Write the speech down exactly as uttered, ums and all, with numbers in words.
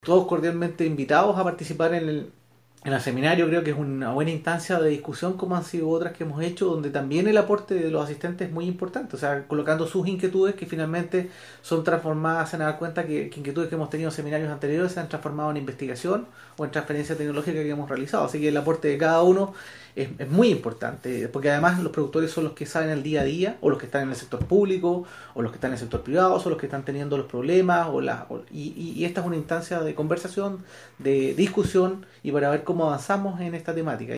Todos cordialmente invitados a participar en el, en el seminario. Creo que es una buena instancia de discusión, como han sido otras que hemos hecho, donde también el aporte de los asistentes es muy importante, o sea, colocando sus inquietudes que finalmente son transformadas. Se dan cuenta que, que inquietudes que hemos tenido en seminarios anteriores se han transformado en investigación o en transferencia tecnológica que hemos realizado, así que el aporte de cada uno es, es muy importante, porque además los productores son los que saben el día a día, o los que están en el sector público, o los que están en el sector privado, son los que están teniendo los problemas, o la, o, y, y, y esta es una instancia de conversación, de discusión, y para ver cómo avanzamos en esta temática.